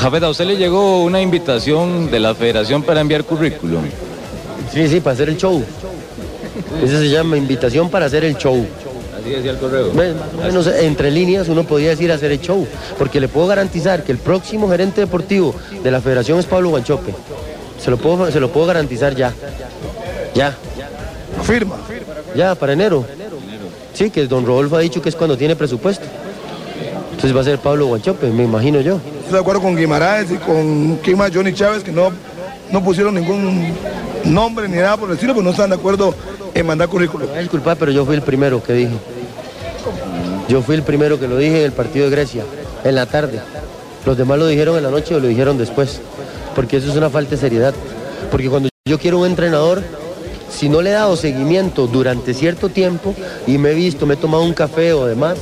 Jafet, ¿a usted le llegó una invitación de la federación para enviar currículum? Sí, para hacer el show. Eso se llama invitación para hacer el show. Así decía el correo. Más o menos entre líneas uno podría decir hacer el show, porque le puedo garantizar que el próximo gerente deportivo de la federación es Pablo Wanchope. Se lo puedo garantizar ya. Firma. Ya, para enero. Sí, que don Rodolfo ha dicho que es cuando tiene presupuesto. Entonces va a ser Pablo Wanchope, me imagino yo. Estoy de acuerdo con Guimaraes y con Johnny Chávez, que no pusieron ningún nombre ni nada por el estilo, pues no están de acuerdo en mandar currículum. Disculpa, pero yo fui el primero que dije. Yo fui el primero que lo dije en el partido de Grecia, en la tarde. Los demás lo dijeron en la noche o lo dijeron después, porque eso es una falta de seriedad. Porque cuando yo quiero un entrenador, si no le he dado seguimiento durante cierto tiempo y me he tomado un café o demás,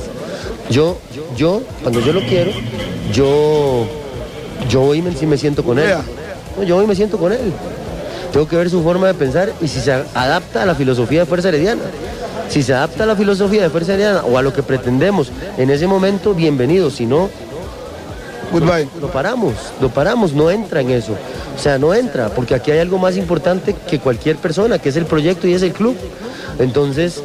cuando yo lo quiero, yo voy y me siento con él. Yo voy y me siento con él. Tengo que ver su forma de pensar y si se adapta a la filosofía de Fuerza Herediana. Si se adapta a la filosofía de Fuerza Herediana o a lo que pretendemos en ese momento, bienvenido. Si no, goodbye. Lo paramos, no entra en eso. O sea, no entra, porque aquí hay algo más importante que cualquier persona, que es el proyecto y es el club. Entonces,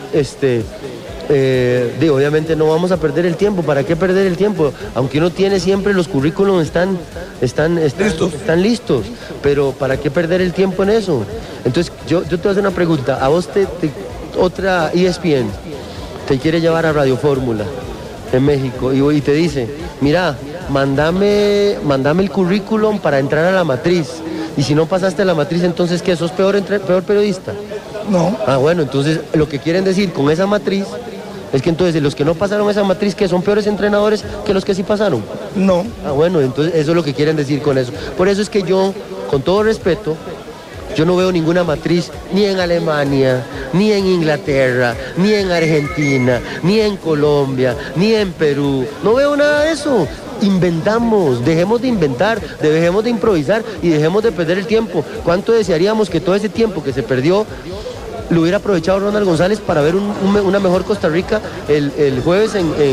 obviamente no vamos a perder el tiempo. ¿Para qué perder el tiempo? Aunque uno tiene siempre los currículums están listos, pero ¿para qué perder el tiempo en eso? Entonces yo te voy a hacer una pregunta. A vos otra ESPN te quiere llevar a Radio Fórmula en México y te dice, mira, mándame el currículum para entrar a la matriz. Y si no pasaste a la matriz, entonces ¿qué? ¿Sos peor periodista? No. Bueno, entonces lo que quieren decir con esa matriz es que entonces los que no pasaron esa matriz, ¿que son peores entrenadores que los que sí pasaron? No. Bueno, entonces eso es lo que quieren decir con eso. Por eso es que yo, con todo respeto, yo no veo ninguna matriz ni en Alemania, ni en Inglaterra, ni en Argentina, ni en Colombia, ni en Perú. No veo nada de eso. Inventamos, dejemos de inventar, dejemos de improvisar y dejemos de perder el tiempo. ¿Cuánto desearíamos que todo ese tiempo que se perdió lo hubiera aprovechado Ronald González para ver una mejor Costa Rica el jueves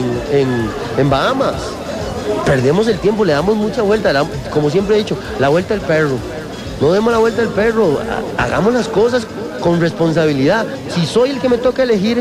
en Bahamas? Perdemos el tiempo, le damos mucha vuelta, como siempre he dicho, la vuelta al perro. No demos la vuelta al perro, hagamos las cosas con responsabilidad. Si soy el que me toca elegir,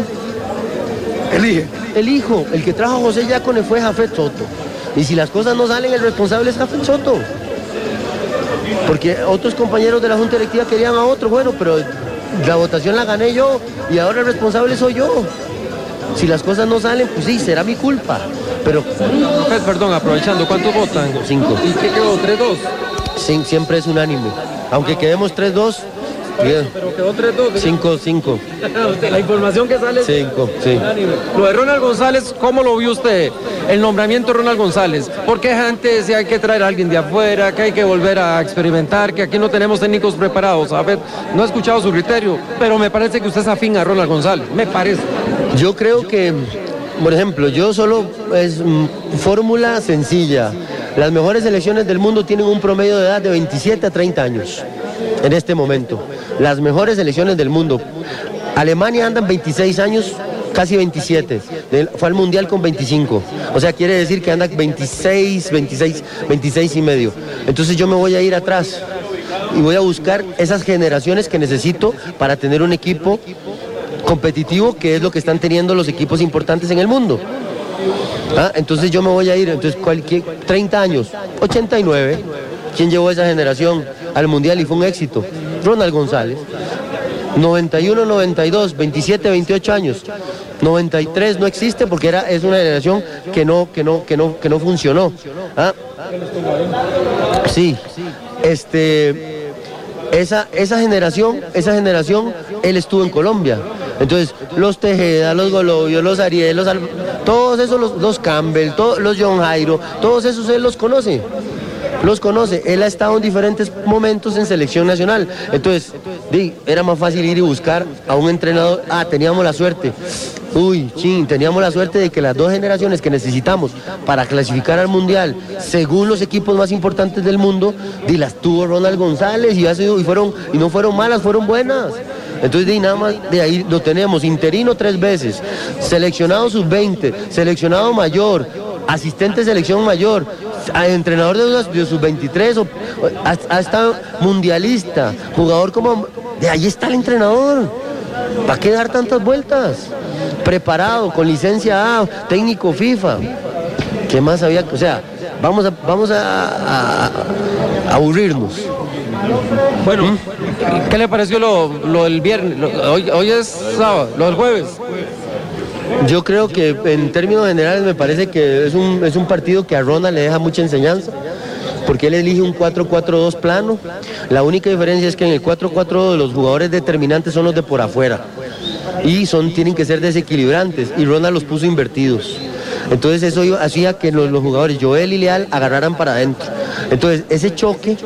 elijo. El que trajo a José Yácone fue Jafet Soto. Y si las cosas no salen, el responsable es Jafet Soto. Porque otros compañeros de la Junta Directiva querían a otro, bueno, pero la votación la gané yo y ahora el responsable soy yo. Si las cosas no salen, pues sí, será mi culpa. Pero... Perdón, aprovechando, ¿cuántos votan? 5. ¿Y qué quedó? ¿3-2? Sí, siempre es unánime. Aunque quedemos 3-2, bien. Pero quedó 3-2. 5. La información que sale es 5, sí. Lo de Ronald González, ¿cómo lo vio usted? El nombramiento de Ronald González. Porque gente decía hay que traer a alguien de afuera, que hay que volver a experimentar, que aquí no tenemos técnicos preparados. A ver, no he escuchado su criterio, pero me parece que usted es afín a Ronald González. Me parece. Yo creo que, por ejemplo, es fórmula sencilla. Las mejores selecciones del mundo tienen un promedio de edad de 27 a 30 años en este momento. Las mejores selecciones del mundo. Alemania anda en 26 años, casi 27. Fue al Mundial con 25. O sea, quiere decir que anda 26 y medio. Entonces yo me voy a ir atrás y voy a buscar esas generaciones que necesito para tener un equipo competitivo, que es lo que están teniendo los equipos importantes en el mundo. Entonces yo me voy a ir, entonces 30 años, 89, ¿quién llevó esa generación al Mundial y fue un éxito? Ronald González. 91, 92, 27, 28 años. 93 no existe porque es una generación que no funcionó. Sí. Esa generación, él estuvo en Colombia. Entonces, los Tejeda, los Golovio, los Ariel, todos esos, los Campbell, los John Jairo, todos esos él los conoce. Él ha estado en diferentes momentos en selección nacional. Entonces, era más fácil ir y buscar a un entrenador. Teníamos la suerte. Teníamos la suerte de que las dos generaciones que necesitamos para clasificar al Mundial, según los equipos más importantes del mundo, las tuvo Ronald González y no fueron malas, fueron buenas. Entonces, nada más de ahí lo tenemos, interino 3 veces, seleccionado sub-20, seleccionado mayor, asistente de selección mayor, entrenador de sus 23, ha estado mundialista, jugador como... De ahí está el entrenador. ¿Para qué dar tantas vueltas? Preparado, con licencia A, técnico FIFA. ¿Qué más había? O sea, vamos a aburrirnos. Bueno, ¿qué le pareció lo del viernes? Hoy es sábado, lo del jueves. Yo creo que en términos generales me parece que es un partido que a Ronald le deja mucha enseñanza, porque él elige un 4-4-2 plano. La única diferencia es que en el 4-4-2 los jugadores determinantes son los de por afuera y tienen que ser desequilibrantes, y Ronald los puso invertidos. Entonces eso hacía que los jugadores Joel y Leal agarraran para adentro. Entonces ese choque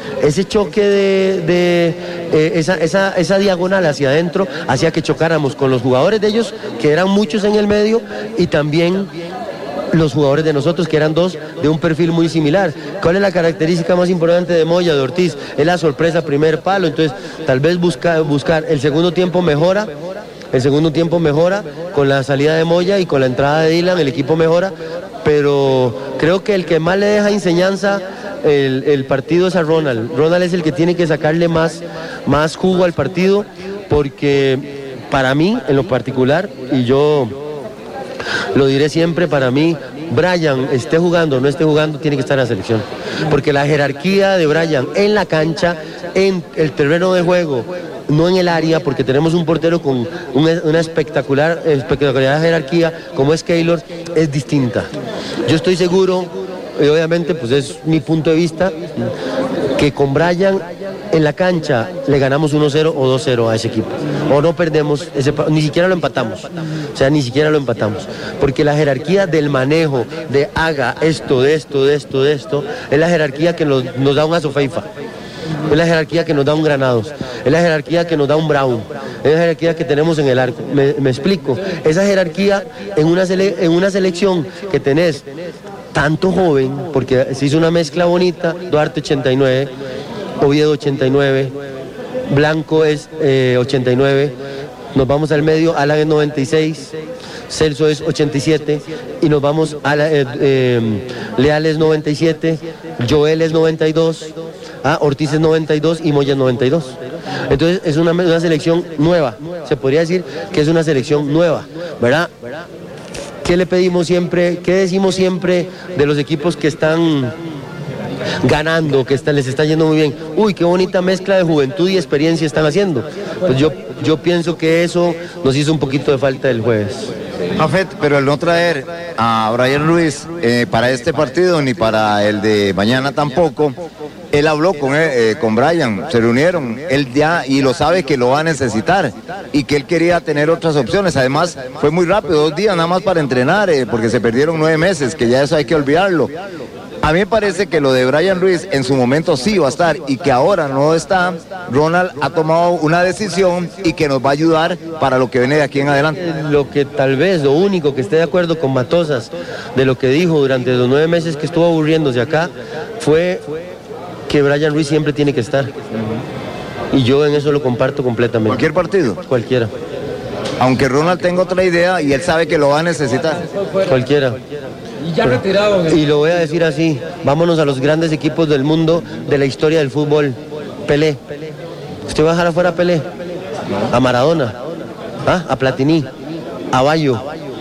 esa diagonal hacia adentro hacía que chocáramos con los jugadores de ellos, que eran muchos en el medio, y también los jugadores de nosotros, que eran dos de un perfil muy similar. ¿Cuál es la característica más importante de Moya, de Ortiz? Es la sorpresa primer palo. Entonces tal vez buscar el segundo tiempo mejora. El segundo tiempo mejora con la salida de Moya y con la entrada de Dylan, el equipo mejora, pero creo que el que más le deja enseñanza el partido es a Ronald. Ronald es el que tiene que sacarle más jugo al partido, porque para mí, en lo particular, y yo lo diré siempre, para mí, Brian, esté jugando o no esté jugando, tiene que estar en la selección. Porque la jerarquía de Brian en la cancha, en el terreno de juego, no en el área, porque tenemos un portero con una espectacular jerarquía como es Keylor, es distinta. Yo estoy seguro, y obviamente pues es mi punto de vista, que con Brian en la cancha le ganamos 1-0 o 2-0 a ese equipo, o no perdemos, ni siquiera lo empatamos, porque la jerarquía del manejo, de haga esto, de esto, es la jerarquía que nos da un Azofeifa. Es la jerarquía que nos da un Granados, es la jerarquía que nos da un Brown, es la jerarquía que tenemos en el arco. Me explico, esa jerarquía en una selección que tenés tanto joven, porque se hizo una mezcla bonita, Duarte 89, Oviedo 89, Blanco es 89, nos vamos al medio, Alan es 96, Celso es 87, y nos vamos a Leal es 97, Joel es 92, Ortiz es 92 y Moya es 92. Entonces es una selección nueva, se podría decir que es una selección nueva, ¿verdad? ¿Qué le pedimos siempre, qué decimos siempre de los equipos que están ganando, que les está yendo muy bien? Uy, qué bonita mezcla de juventud y experiencia están haciendo. Pues yo pienso que eso nos hizo un poquito de falta el jueves. Jafet, pero el no traer a Brian Ruiz para este partido ni para el de mañana tampoco, él habló con Brian, se reunieron, él ya y lo sabe que lo va a necesitar y que él quería tener otras opciones. Además fue muy rápido, 2 días nada más para entrenar, porque se perdieron 9 meses, que ya eso hay que olvidarlo. A mí me parece que lo de Brian Ruiz en su momento sí va a estar, y que ahora no está. Ronald ha tomado una decisión y que nos va a ayudar para lo que viene de aquí en adelante. Lo único que esté de acuerdo con Matosas de lo que dijo durante los 9 meses que estuvo aburriéndose acá, fue que Brian Ruiz siempre tiene que estar. Y yo en eso lo comparto completamente. ¿Cualquier partido? Cualquiera. Aunque Ronald tenga otra idea y él sabe que lo va a necesitar. Cualquiera. Y ya retirado. Y lo voy a decir así, vámonos a los grandes equipos del mundo, de la historia del fútbol. Pelé. ¿Usted va a dejar afuera a Pelé? A Maradona, a Platini, a Bayo,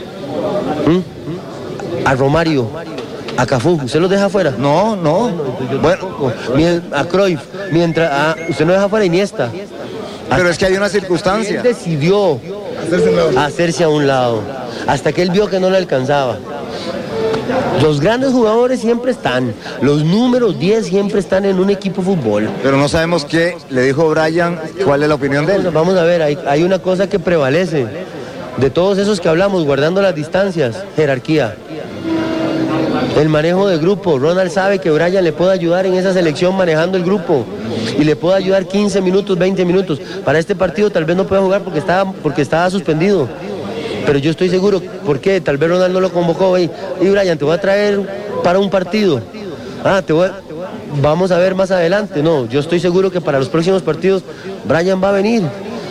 a Romario, a Cafú. ¿Usted los deja afuera? No. Bueno, a Cruyff, usted no deja afuera a Iniesta. Pero es que hay una circunstancia. Él decidió hacerse a un lado, hasta que él vio que no le alcanzaba. Los grandes jugadores siempre están, los números 10 siempre están en un equipo de fútbol. Pero no sabemos qué le dijo Brian, cuál es la opinión de él. Vamos a ver, hay una cosa que prevalece de todos esos que hablamos, guardando las distancias: jerarquía. El manejo de grupo. Ronald sabe que Brian le puede ayudar en esa selección manejando el grupo, y le puede ayudar 15 minutos, 20 minutos. Para este partido tal vez no pueda jugar porque estaba suspendido. Pero yo estoy seguro, ¿por qué? Tal vez Ronald no lo convocó, y Brian, te voy a traer para un partido. Vamos a ver más adelante. No, yo estoy seguro que para los próximos partidos Brian va a venir.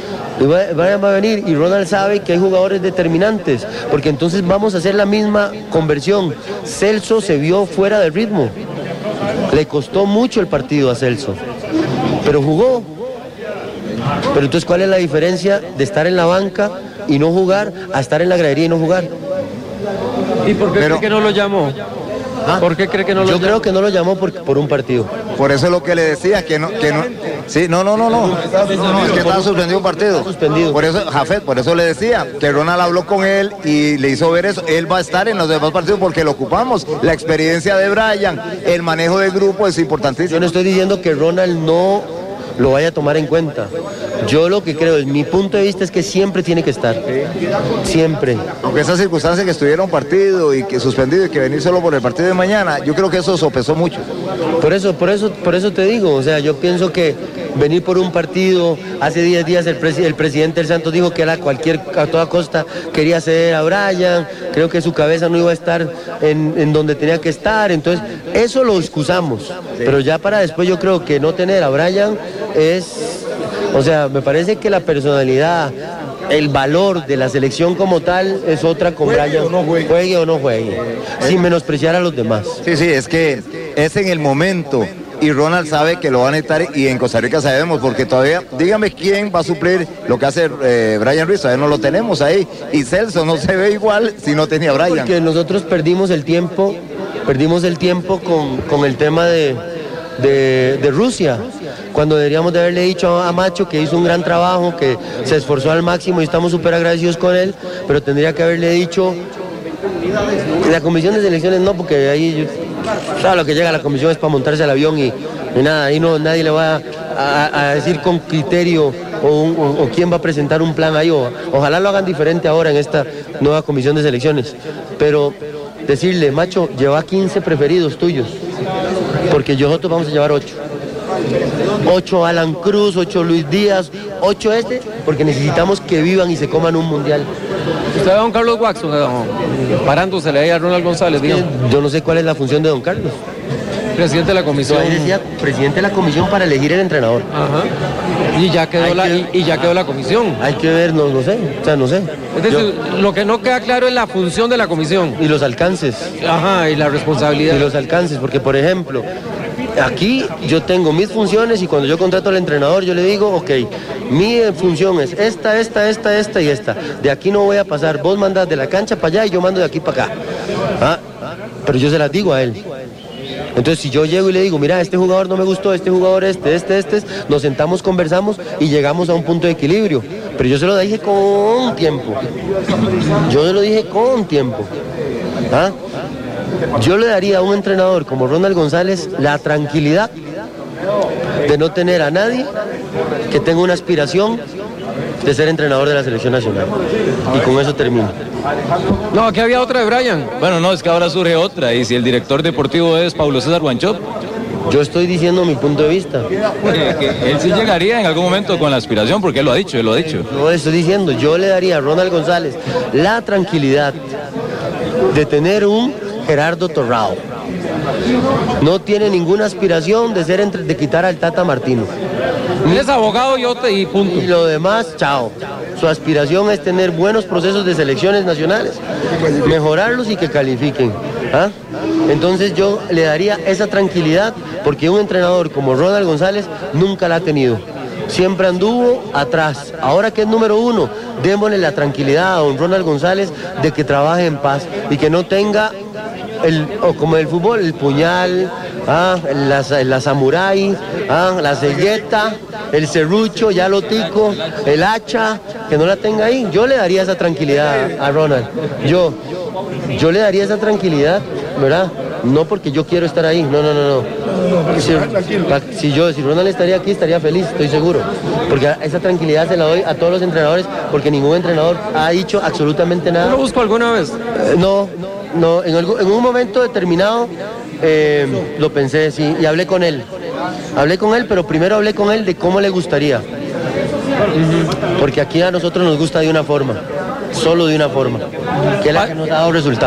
Y Ronald sabe que hay jugadores determinantes, porque entonces vamos a hacer la misma conversión. Celso se vio fuera de ritmo. Le costó mucho el partido a Celso, pero jugó. Pero entonces, ¿cuál es la diferencia de estar en la banca y no jugar a estar en la gradería y no jugar? ¿Y por qué cree que no lo llamó? ¿Por qué cree que no lo llamó? Yo creo que no lo llamó por un partido. Por eso es lo que le decía, que no. Sí, no, es que estaba suspendido un partido. Suspendido. Por eso, Jafet, por eso le decía, que Ronald habló con él y le hizo ver eso. Él va a estar en los demás partidos porque lo ocupamos. La experiencia de Brian, el manejo del grupo es importantísimo. Yo no estoy diciendo que Ronald no lo vaya a tomar en cuenta. Yo lo que creo, en mi punto de vista, es que siempre tiene que estar. Siempre. Aunque esa circunstancia que estuviera un partido y que suspendido y que venir solo por el partido de mañana, yo creo que eso sopesó mucho. Por eso te digo, o sea, yo pienso que venir por un partido, hace 10 días el presidente del Santos dijo que a toda costa quería ceder a Brian, creo que su cabeza no iba a estar en donde tenía que estar, entonces eso lo excusamos, pero ya para después yo creo que no tener a Brian o sea, me parece que la personalidad, el valor de la selección como tal es otra con Brian, juegue o no juegue, sin menospreciar a los demás. Sí, es que es en el momento. Y Ronald sabe que lo van a necesitar y en Costa Rica sabemos, porque todavía, dígame quién va a suplir lo que hace Brian Ruiz, todavía no lo tenemos ahí. Y Celso no se ve igual si no tenía a Brian. Porque nosotros perdimos el tiempo con el tema de Rusia, cuando deberíamos de haberle dicho a Macho que hizo un gran trabajo, que se esforzó al máximo y estamos súper agradecidos con él, pero tendría que haberle dicho, la comisión de selecciones no, porque ahí... Claro, lo que llega a la comisión es para montarse al avión y nada, ahí no, nadie le va a decir con criterio o quién va a presentar un plan ahí. Ojalá lo hagan diferente ahora en esta nueva comisión de selecciones. Pero decirle, Macho, lleva 15 preferidos tuyos, porque nosotros vamos a llevar 8. 8 Alan Cruz, 8 Luis Díaz, 8 porque necesitamos que vivan y se coman un mundial. Usted ve a don Carlos Watson, parándosele ahí a Ronald González. Yo no sé cuál es la función de don Carlos. Presidente de la comisión. Ahí decía presidente de la comisión para elegir el entrenador. Ajá. Y ya quedó la comisión. Hay que ver, no sé. Es decir, lo que no queda claro es la función de la comisión. Y los alcances. Ajá, y la responsabilidad. Y los alcances, porque por ejemplo, aquí yo tengo mis funciones y cuando yo contrato al entrenador yo le digo, ok, mi función es esta y esta. De aquí no voy a pasar, vos mandás de la cancha para allá y yo mando de aquí para acá. Pero yo se las digo a él. Entonces si yo llego y le digo, mira, este jugador no me gustó, este jugador nos sentamos, conversamos y llegamos a un punto de equilibrio. Pero yo se lo dije con tiempo. Yo le daría a un entrenador como Ronald González la tranquilidad de no tener a nadie que tenga una aspiración de ser entrenador de la selección nacional. Y con eso termino. No, aquí había otra de Brian. Bueno, no, es que ahora surge otra, y si el director deportivo es Paulo César Guanchop. Yo estoy diciendo mi punto de vista. Él sí llegaría en algún momento con la aspiración, porque él lo ha dicho. Yo estoy diciendo, yo le daría a Ronald González la tranquilidad de tener un Gerardo Torrao. No tiene ninguna aspiración de quitar al Tata Martino. Él es abogado y punto. Y lo demás, chao. Su aspiración es tener buenos procesos de selecciones nacionales, mejorarlos y que califiquen. Entonces yo le daría esa tranquilidad, porque un entrenador como Ronald González nunca la ha tenido. Siempre anduvo atrás. Ahora que es número 1, démosle la tranquilidad a don Ronald González de que trabaje en paz y que no tenga como el fútbol, el puñal, la samurái, la selleta, el serrucho, ya lo tico, el hacha, que no la tenga ahí. Yo le daría esa tranquilidad a Ronald. Yo le daría esa tranquilidad, ¿verdad? No porque yo quiero estar ahí, no. Si Ronald estaría aquí, estaría feliz, estoy seguro. Porque esa tranquilidad se la doy a todos los entrenadores, porque ningún entrenador ha dicho absolutamente nada. ¿Lo busco alguna vez? No, en un momento determinado lo pensé, sí, y hablé con él, pero primero hablé con él de cómo le gustaría. Porque aquí a nosotros nos gusta de una forma, solo de una forma, que es la que nos ha dado resultados.